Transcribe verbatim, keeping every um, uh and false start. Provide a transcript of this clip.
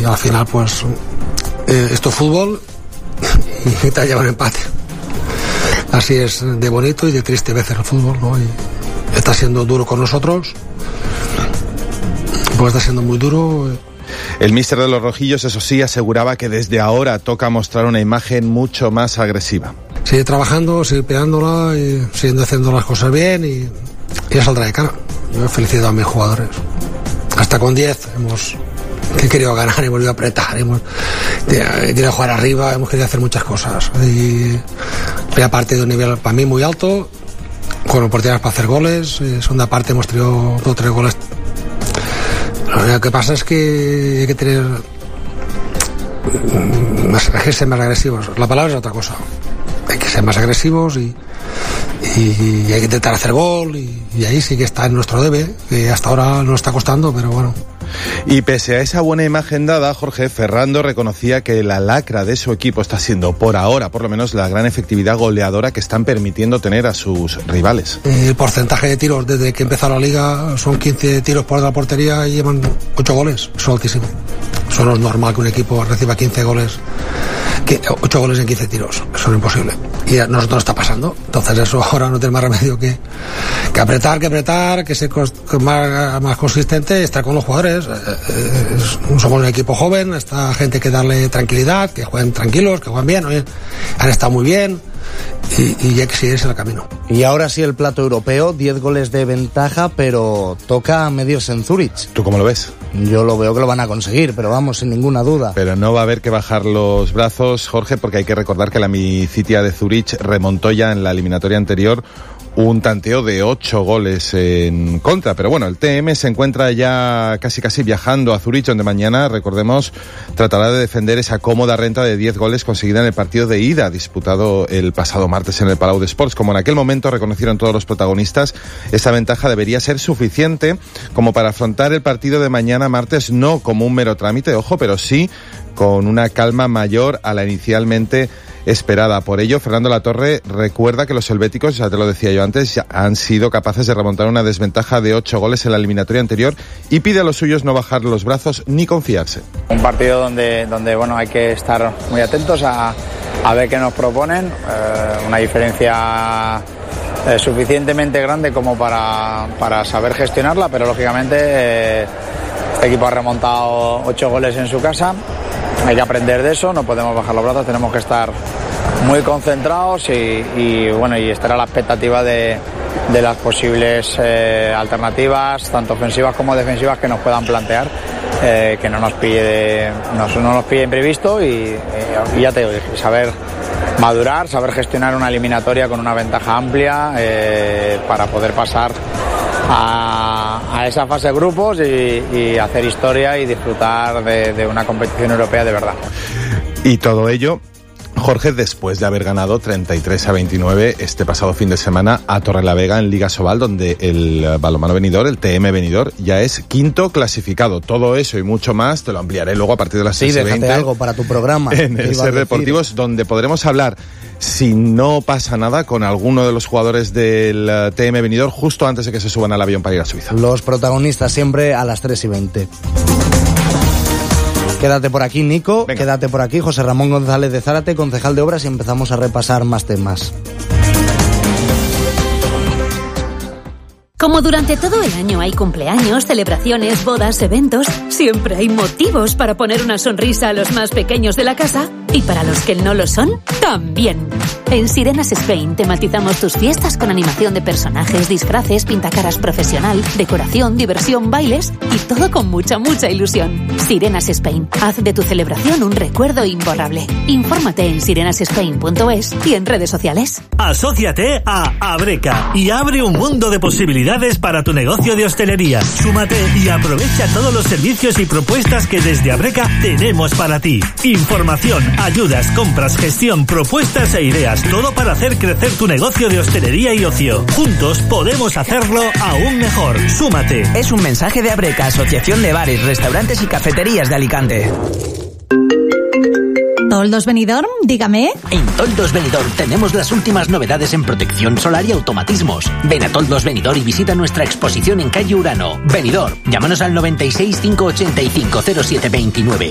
y al final pues eh, esto es fútbol y te lleva un empate. Así es de bonito y de triste a veces el fútbol, ¿no? Y está siendo duro con nosotros, pues está siendo muy duro. El míster de los rojillos, eso sí, aseguraba que desde ahora toca mostrar una imagen mucho más agresiva. Seguir trabajando, seguir pegándola y siguiendo haciendo las cosas bien y, y ya saldrá de cara. Yo felicito a mis jugadores. Hasta con diez hemos querido ganar, hemos ido a apretar, hemos querido jugar arriba, hemos querido hacer muchas cosas. Y primera parte de un nivel para mí muy alto, con oportunidades para hacer goles. En segunda parte hemos tenido dos o tres goles. Lo que pasa es que hay que tener más, hay que ser más agresivos. La palabra es otra cosa. Hay que ser más agresivos y, y, y hay que intentar hacer gol y, y ahí sí que está en nuestro debe, que hasta ahora nos está costando, pero bueno. Y pese a esa buena imagen dada, Jorge, Ferrando reconocía que la lacra de su equipo está siendo, por ahora, por lo menos, la gran efectividad goleadora que están permitiendo tener a sus rivales. El porcentaje de tiros desde que empezó la liga son quince tiros por la portería y llevan ocho goles. Eso es altísimo. Eso no es normal que un equipo reciba quince goles, ocho goles en quince tiros. Eso es imposible. Y a nosotros nos está pasando. Entonces eso ahora no tiene más remedio que, que apretar, que apretar, que ser más, más consistente, estar con los jugadores. Eh, somos un equipo joven, esta gente hay que darle tranquilidad, que jueguen tranquilos, que jueguen bien, ¿no? Han estado muy bien y, y hay que seguir ese camino. Y ahora sí el plato europeo, diez goles de ventaja, pero toca a medios en Zurich. ¿Tú cómo lo ves? Yo lo veo que lo van a conseguir, pero vamos, sin ninguna duda. Pero no va a haber que bajar los brazos, Jorge, porque hay que recordar que la Amicitia de Zurich remontó ya en la eliminatoria anterior un tanteo de ocho goles en contra. Pero bueno, el T M se encuentra ya casi casi viajando a Zurich, donde mañana, recordemos, tratará de defender esa cómoda renta de diez goles conseguida en el partido de ida, disputado el pasado martes en el Palau de Sports. Como en aquel momento reconocieron todos los protagonistas, esa ventaja debería ser suficiente como para afrontar el partido de mañana martes, no como un mero trámite, ojo, pero sí con una calma mayor a la inicialmente esperada. Por ello, Fernando Latorre recuerda que los helvéticos, ya te lo decía yo antes, ya han sido capaces de remontar una desventaja de ocho goles en la eliminatoria anterior y pide a los suyos no bajar los brazos ni confiarse. Un partido donde, donde bueno, hay que estar muy atentos a, a ver qué nos proponen, eh, una diferencia eh, suficientemente grande como para, para saber gestionarla, pero lógicamente eh, este equipo ha remontado ocho goles en su casa. Hay que aprender de eso, no podemos bajar los brazos, tenemos que estar muy concentrados y, y bueno, y estar a la expectativa de, de las posibles eh, alternativas, tanto ofensivas como defensivas, que nos puedan plantear, eh, que no nos pille de, no, no nos pille imprevisto y, y, y ya te digo, saber madurar, saber gestionar una eliminatoria con una ventaja amplia eh, para poder pasar A, a esa fase de grupos y, y hacer historia y disfrutar de, de una competición europea de verdad. Y todo ello, Jorge, después de haber ganado treinta y tres a veintinueve este pasado fin de semana a Torrelavega en Liga Sobal, donde el balonmano Benidorm, el T M Benidorm, ya es quinto clasificado. Todo eso y mucho más te lo ampliaré luego a partir de las sí, seis y veinte. Déjate algo para tu programa. En el Ser Deportivos, donde podremos hablar, si no pasa nada, con alguno de los jugadores del T M Benidorm justo antes de que se suban al avión para ir a Suiza. Los protagonistas siempre a las tres y veinte. Quédate por aquí, Nico. Venga. Quédate por aquí, José Ramón González de Zárate, concejal de Obras, y empezamos a repasar más temas. Como durante todo el año hay cumpleaños, celebraciones, bodas, eventos, siempre hay motivos para poner una sonrisa a los más pequeños de la casa y para los que no lo son, también. En Sirenas Spain tematizamos tus fiestas con animación de personajes, disfraces, pintacaras profesional, decoración, diversión, bailes y todo con mucha, mucha ilusión. Sirenas Spain, haz de tu celebración un recuerdo imborrable. Infórmate en sirenas spain punto es y en redes sociales. Asóciate a Abreca y abre un mundo de posibilidades para tu negocio de hostelería. Súmate y aprovecha todos los servicios y propuestas que desde Abreca tenemos para ti. Información, ayudas, compras, gestión, propuestas e ideas. Todo para hacer crecer tu negocio de hostelería y ocio. Juntos podemos hacerlo aún mejor. Súmate. Es un mensaje de Abreca, Asociación de Bares, Restaurantes y Cafeterías de Alicante. ¿Toldos Benidorm? Dígame. En Toldos Benidorm tenemos las últimas novedades en protección solar y automatismos. Ven a Toldos Benidorm y visita nuestra exposición en calle Urano. Benidorm, llámanos al noventa y seis, cinco ochenta y cinco, cero siete veintinueve.